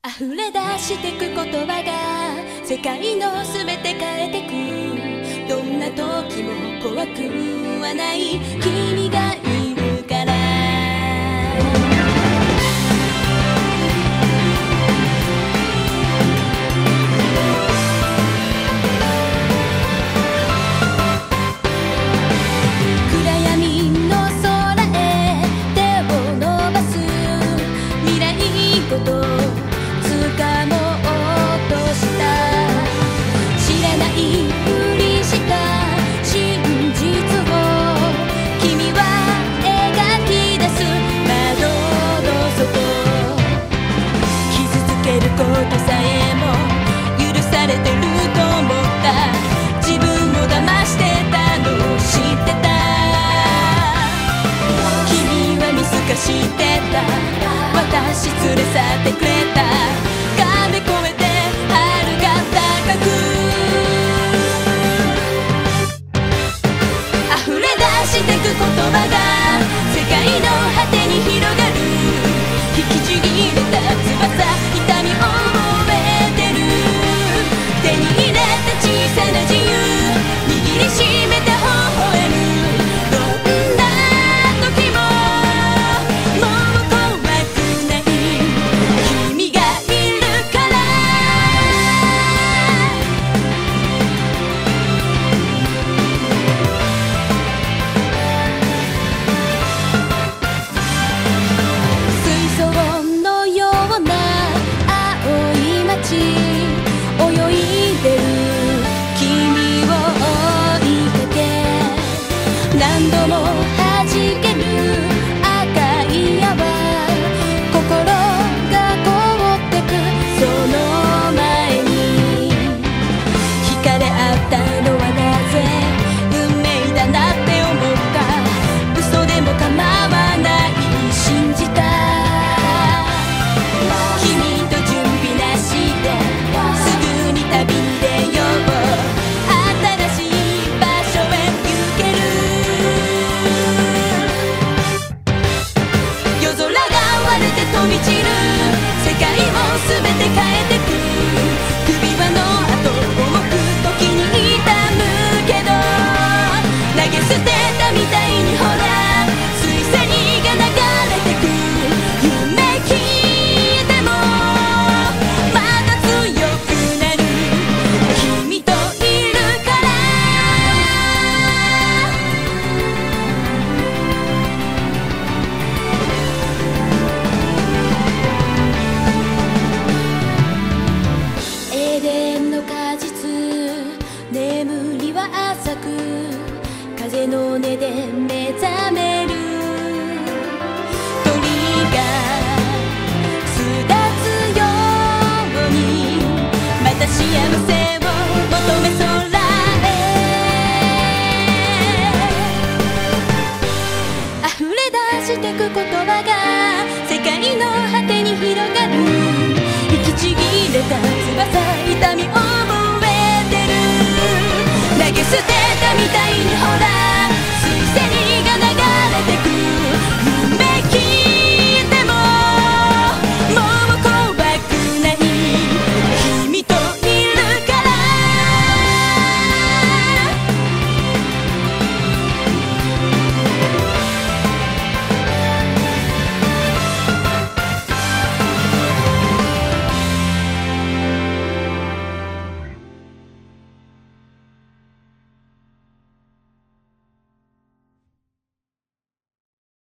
溢れ出してく言葉が世界のすべて変えてく。どんな時も怖くはない君がいるから。暗闇の空へ手を伸ばす。未来ごと掴もうとした。知らないふりした真実を君は描き出す。窓の外傷つけることさえも許されてると思った。自分を騙してたのを知ってた。君は見透かしてた。私連れ去ってくれた。壁越えて遥か高く溢れ出してく言葉が世界の果てに広がる。引きちぎれた翼痛みを覚えてる。手に入れた小さな自由握りしめて微笑む。どんな時ももう怖くない君がいるから。水槽のような青い街泳いでる君を追いかけ。何度も弾ける赤い矢は心が凍ってく。その前に惹かれ合ったのはなぜ運命だなって思った。嘘でも構わない信じた。君と準備なしですぐに旅に出よう。新しい場所へ行ける。夜空が割れて飛び散る。世界をすべて変えてく。首輪の後重く時に痛むけど投げ捨てたみたいにほら水星が流れてく。夢消えてもまだ強くなる君といるから。エデンの果実眠りは浅く風の音で目覚める。鳥が巣立つようにまた幸せを求め空へ。溢れ出してく言葉が世界の果てに広がる。引きちぎれた翼痛み覚えてる。投げ捨てたみたいにほら